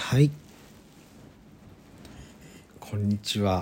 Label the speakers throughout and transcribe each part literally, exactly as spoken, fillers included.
Speaker 1: はい、こんにちは。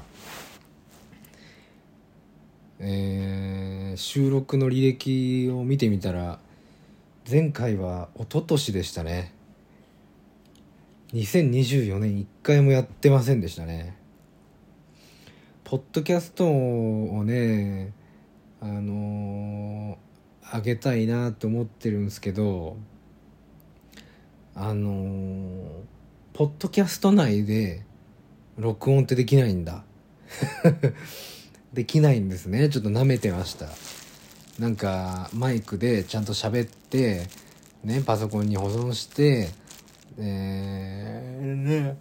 Speaker 1: えー、収録の履歴を見てみたら、前回は一昨年でしたね。にせんにじゅうよねんいっかいもやってませんでしたね。ポッドキャストをね、あのー、上げたいなと思ってるんですけど、あのー、ポッドキャスト内で録音ってできないんだ。できないんですね。ちょっと舐めてました。なんかマイクでちゃんと喋ってね、パソコンに保存して、えー、ね、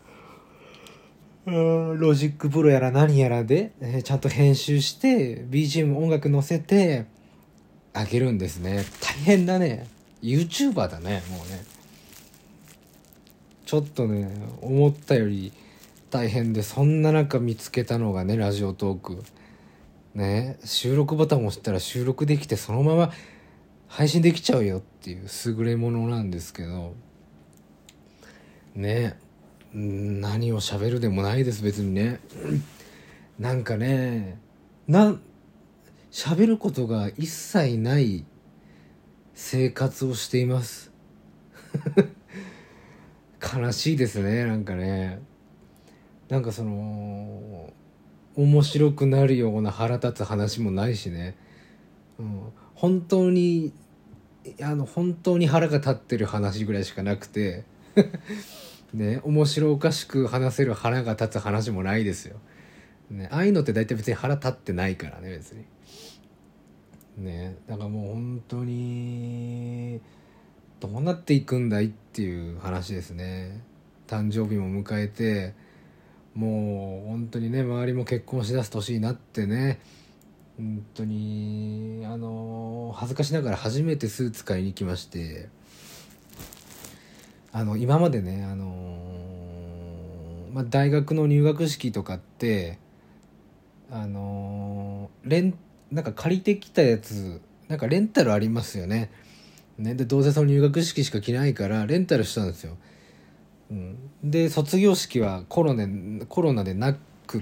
Speaker 1: ロジックプロやら何やらで、えー、ちゃんと編集して ビージーエム 音楽乗せてあげるんですね。大変だね。 YouTuber だね。もうね、ちょっとね思ったより大変で、そんな中見つけたのがね、ラジオトークね。収録ボタンを押したら収録できて、そのまま配信できちゃうよっていう優れものなんですけどね。何を喋るでもないです、別にね。なんかね、な喋ることが一切ない生活をしています。悲しいですね。なんかね、なんかその面白くなるような腹立つ話もないしね、うん、本当にあの本当に腹が立ってる話ぐらいしかなくてね、面白おかしく話せる腹が立つ話もないですよ、ね、ああいうのって大体別に腹立ってないからね、別にね。だからもう本当にどうなっていくんだいっていう話ですね。誕生日も迎えて、もう本当にね、周りも結婚しだす年になってね、本当にあの恥ずかしながら初めてスーツ買いに行きまして、あの今までね、あのまあ、大学の入学式とかってあのレンなんか借りてきたやつ、なんかレンタルありますよね。ね、でどうせその入学式しか着ないからレンタルしたんですよ。うん、で卒業式はコロナコロナでなくって、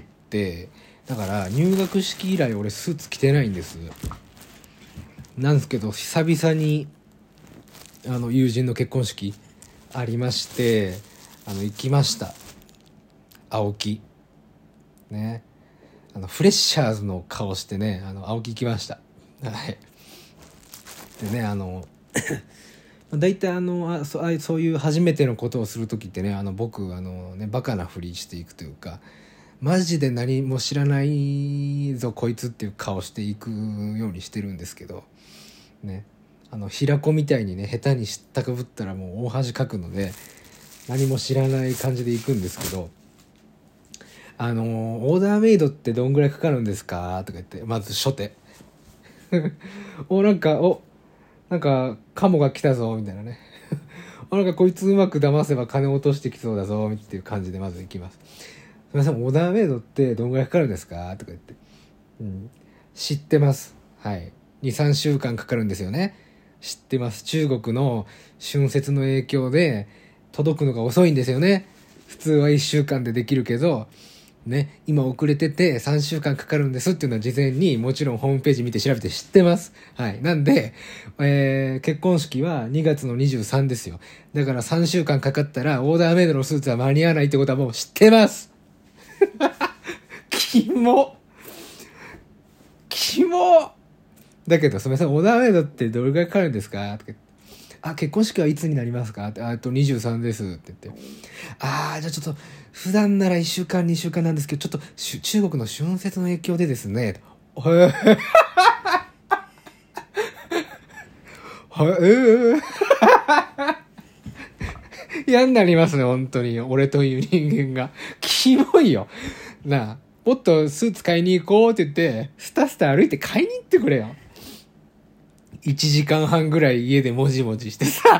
Speaker 1: だから入学式以来俺スーツ着てないんです。なんですけど久々にあの友人の結婚式ありまして、あの行きました。青木ね、あのフレッシャーズの顔してね、あの青木行きました。はいでね、あの大体あのあそあそういう初めてのことをする時ってね、あの僕あのねバカなふりしていくというか、マジで何も知らないぞこいつっていう顔していくようにしてるんですけどね、あの平子みたいにね下手に知ったかぶったらもう大恥かくので、何も知らない感じでいくんですけど、あのオーダーメイドってどんぐらいかかるんですかとか言って、まず初手おなんかおなんかカモが来たぞみたいなねおなんかこいつうまく騙せば金落としてきそうだぞっていう感じでまず行きます。すみません、オーダーメイドってどんぐらいかかるんですかとか言って、うん、知ってます。はい、にさんしゅうかんかかるんですよね。知ってます。中国の春節の影響で届くのが遅いんですよね。普通はいっしゅうかんでできるけどね、今遅れててさんしゅうかんかかるんですっていうのは事前にもちろんホームページ見て調べて知ってます。はい。なんで、えー、結婚式はにがつのにじゅうさんですよ。だからさんしゅうかんかかったらオーダーメイドのスーツは間に合わないってことはもう知ってます。キモキモだけど、すみません、オーダーメイドってどれぐらいかかるんですかとか言って、あ、結婚式はいつになりますかって、あとにじゅうさんですって言って、あー、じゃあちょっと、普段ならいっしゅうかん、にしゅうかんなんですけど、ちょっと、中国の春節の影響でですね、へー、はえー、嫌になりますね、本当に。俺という人間が。キモいよ。なあ、もっとスーツ買いに行こうって言って、スタスタ歩いて買いに行ってくれよ。いちじかんはんぐらい家でもじもじしてさ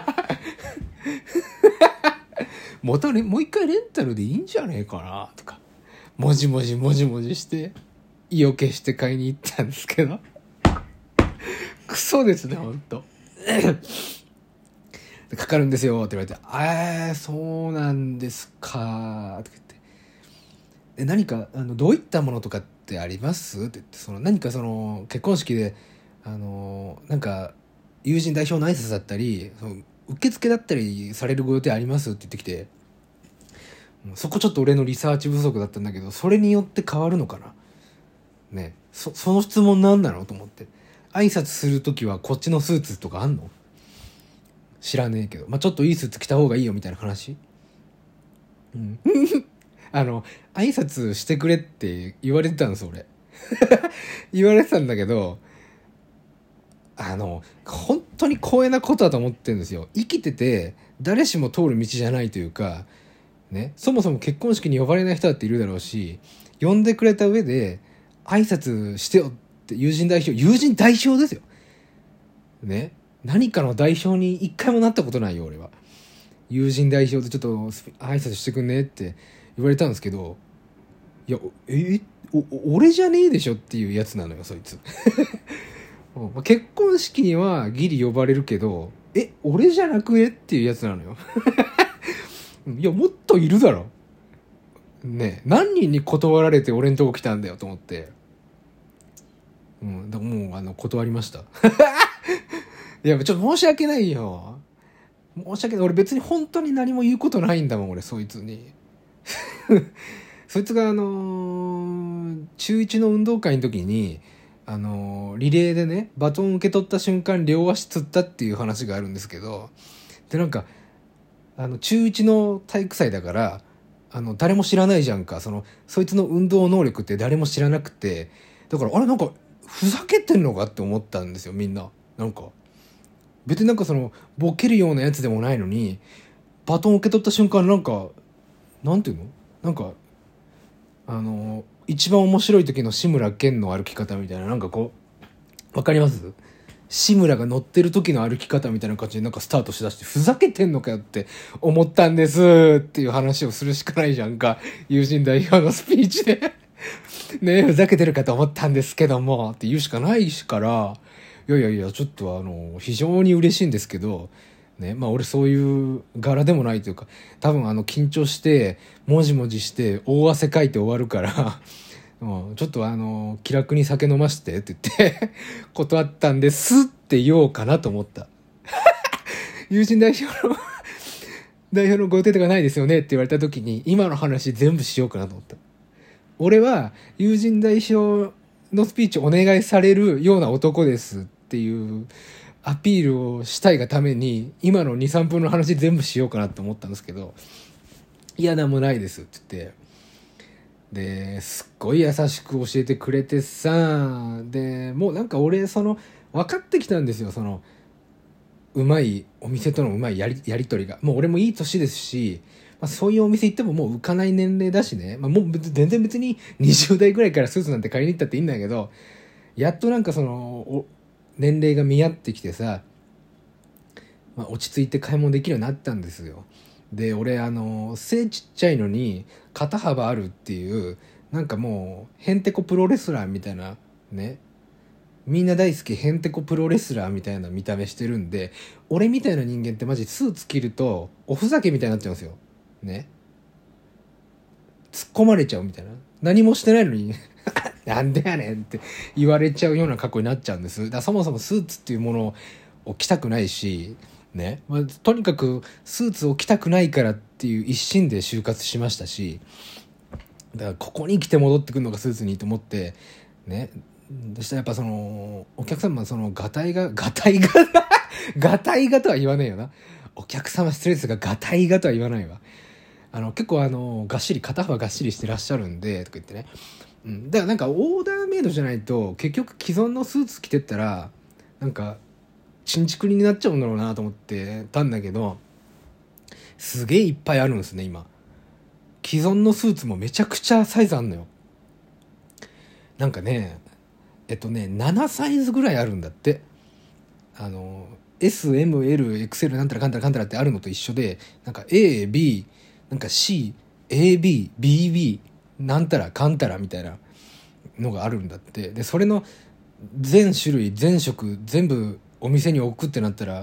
Speaker 1: もたれもう一回レンタルでいいんじゃねえかなとか、もじもじもじもじして意を決して買いに行ったんですけどクソですね、ほんとかかるんですよって言われて、あーそうなんですかとか言って、え何かあのどういったものとかってありますって言って、その何かその結婚式であのなんか友人代表の挨拶だったり、その受付だったりされるご予定ありますって言ってきて、そこちょっと俺のリサーチ不足だったんだけど、それによって変わるのかなね。そその質問なんなのと思って、挨拶するときはこっちのスーツとかあんの？知らねえけど、まあ、ちょっといいスーツ着た方がいいよみたいな話。うんあの挨拶してくれって言われてたんです俺言われてたんだけど、あの本当に光栄なことだと思ってるんですよ。生きてて誰しも通る道じゃないというかね、そもそも結婚式に呼ばれない人だっているだろうし、呼んでくれた上で挨拶してよって友人代表友人代表ですよね。何かの代表に一回もなったことないよ俺は。友人代表でちょっと挨拶してくんねって言われたんですけど、いやえお俺じゃねえでしょっていうやつなのよそいつ結婚式にはギリ呼ばれるけど、え俺じゃなくねっていうやつなのよいやもっといるだろねえ、何人に断られて俺んとこ来たんだよと思って、うん、だもうあの断りましたいやちょっと申し訳ないよ、申し訳ない。俺別に本当に何も言うことないんだもん俺そいつにそいつがあのー、中いちの運動会の時にあのー、リレーでねバトン受け取った瞬間両足つったっていう話があるんですけど、でなんかあの中いちの体育祭だからあの誰も知らないじゃんか、そのそいつの運動能力って誰も知らなくて、だからあれなんかふざけてんのかって思ったんですよみんな。なんか別になんかそのボケるようなやつでもないのにバトン受け取った瞬間なんかなんていうのなんかあの一番面白い時の志村けんの歩き方みたいな、なんかこうわかります？志村が乗ってる時の歩き方みたいな感じでなんかスタートしだして、ふざけてんのかよって思ったんですっていう話をするしかないじゃんか友人代表のスピーチでねえふざけてるかと思ったんですけどもって言うしかないしから、いやいやいやちょっとあの非常に嬉しいんですけどね、まあ俺そういう柄でもないというか、多分あの緊張してもじもじして大汗かいて終わるからうん、ちょっとあの気楽に酒飲ましてって言って断ったんですって言おうかなと思った友人代表の代表のご予定とかないですよねって言われた時に今の話全部しようかなと思った。俺は友人代表のスピーチお願いされるような男ですっていうアピールをしたいがために今の にさんぷんの話全部しようかなと思ったんですけど、いやなんもないですって言って、ですっごい優しく教えてくれてさ、でもうなんか俺その分かってきたんですよ、そのうまいお店とのうまいやりやり取りが。もう俺もいい年ですし、まあ、そういうお店行ってももう浮かない年齢だしね、まあ、もう全然別ににじゅう代ぐらいからスーツなんて買いに行ったっていいんだけど、やっとなんかその年齢が見合ってきてさ、まあ、落ち着いて買い物できるようになったんですよ。で俺あの背ちっちゃいのに肩幅あるっていうなんかもうへんてこプロレスラーみたいなね、みんな大好きへんてこプロレスラーみたいな見た目してるんで、俺みたいな人間ってマジスーツ着るとおふざけみたいになっちゃうんですよね。突っ込まれちゃうみたいな、何もしてないのになんでやねんって言われちゃうような格好になっちゃうんです。だからそもそもスーツっていうものを着たくないしね、まあ、とにかくスーツを着たくないからっていう一心で就活しましたし、だからここに来て戻ってくるのがスーツにいいと思ってね。そしたらやっぱそのお客様そのガタイがガタイがガタイがとは言わねえよな、お客様失礼ですがガタイがとは言わないわ。あの結構あのがっしり肩幅がっしりしてらっしゃるんでとか言ってね、うん、だからなんかオーダーメイドじゃないと結局既存のスーツ着てったらなんかちんちくりになっちゃうんだろうなと思ってたんだけど、すげえいっぱいあるんですね今。既存のスーツもめちゃくちゃサイズあんのよ。なんかねえっとねななサイズぐらいあるんだって。あの エスエムエルエクセル なんたらかんたらかんたらってあるのと一緒で、なんか エービー なんか シーエービー ビービー なんたらかんたらみたいなのがあるんだって。でそれの全種類全色全部お店に置くってなったら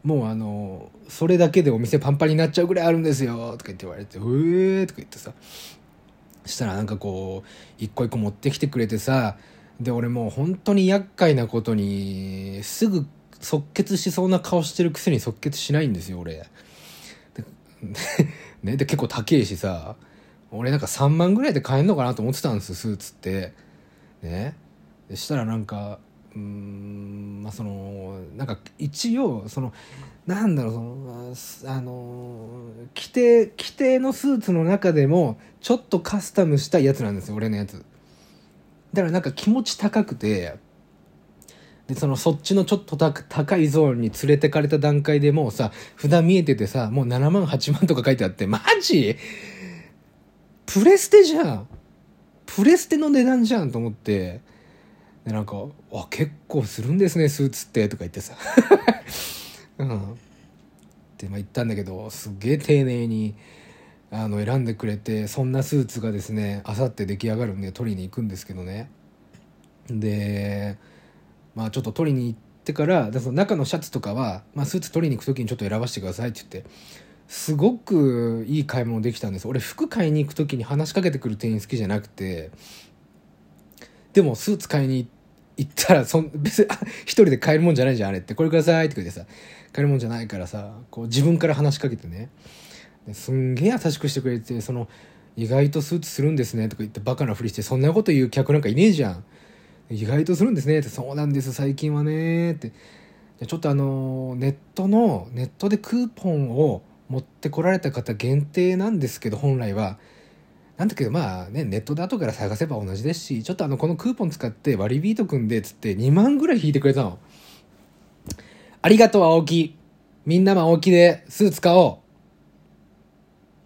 Speaker 1: もうあのそれだけでお店パンパンになっちゃうぐらいあるんですよとか言って言われて、うえーとか言ってさ、したらなんかこう一個一個持ってきてくれてさ、で俺もう本当に厄介なことにすぐ即決しそうな顔してるくせに即決しないんですよ俺でね、で結構高えしさ、俺なんかさんまんぐらいで買えんのかなと思ってたんですよスーツってね。でしたらなんかうーんまあそのなんか一応そのなんだろう、そのあの規定規定のスーツの中でもちょっとカスタムしたやつなんですよ俺のやつだから。なんか気持ち高くて、でそのそっちのちょっと高いゾーンに連れてかれた段階でもうさ札見えててさ、もうななまんはちまんとか書いてあって、マジプレステじゃん、プレステの値段じゃんと思って、でなんかあ結構するんですねスーツってとか言ってさうんってまあ言ったんだけど、すげえ丁寧にあの選んでくれて、そんなスーツがですねあさって出来上がるんで取りに行くんですけどね。でまあちょっと取りに行ってから、その中のシャツとかは、まあ、スーツ取りに行く時にちょっと選ばせてくださいって言って、すごくいい買い物できたんです。俺服買いに行く時に話しかけてくる店員好きじゃなくて、でもスーツ買いに行ったらそん別に一人で買えるもんじゃないじゃんあれって、これくださいって言ってさ買えるもんじゃないからさ、こう自分から話しかけてね、ですんげえ優しくしてくれて、その意外とスーツするんですねとか言ってバカなふりして、そんなこと言う客なんかいねえじゃん、意外とするんですねって、そうなんです最近はねって、ちょっとあのネットのネットでクーポンを持ってこられた方限定なんですけど、本来はなんだけどまあね、ネットで後から探せば同じですし、ちょっとあのこのクーポン使って割りビート組んでつってにまんぐらい引いてくれたの。ありがとう青木、みんなも青木でスーツ買おう。